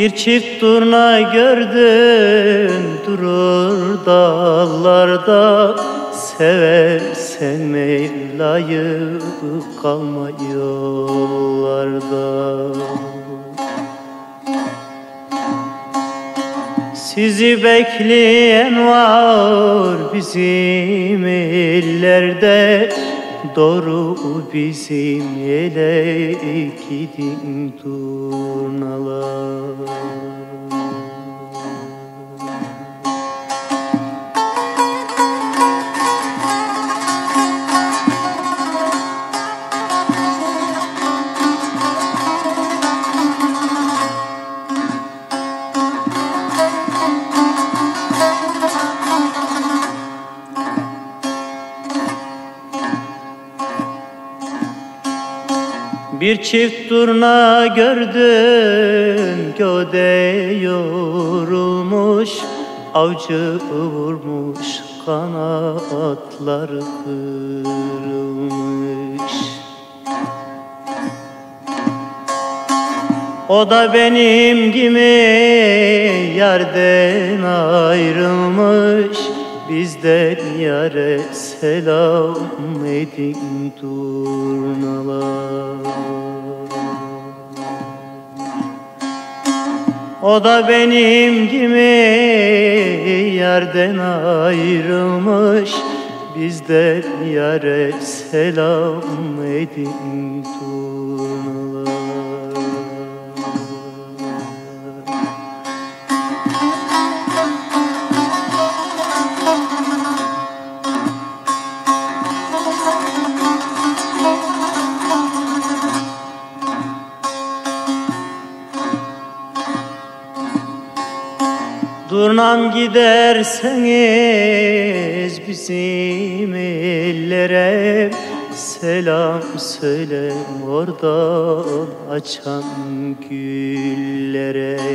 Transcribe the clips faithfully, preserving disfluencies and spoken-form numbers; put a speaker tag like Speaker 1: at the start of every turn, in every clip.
Speaker 1: Bir çift turna gördüm durur dağlarda, seversen Mevla'yı kalma yollarda. Sizi bekleyen var bizim ellerde, doğru bizim yele gidin turnalar. Bir çift turna gördüm göde yorulmuş, avcı vurmuş kanatları kırılmış. O da benim gibi yerden ayrılmış, bizden yare selam edin turnalar. O da benim gibi yerden ayrılmış, bizden yare selam edin turnalar. Durnam giderseniz bizim ellere, selam söyle oradan açan güllere.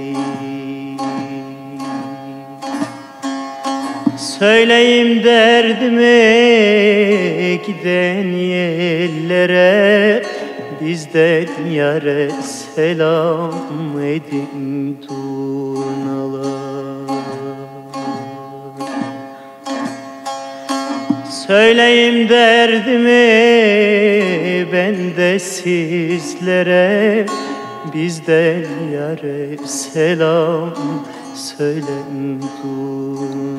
Speaker 1: Söyleyeyim derdimi giden yerlere, bizden yare selam edin turnalar. Söyleyeyim derdimi ben de sizlere, bizden yare selam söylen turnalar.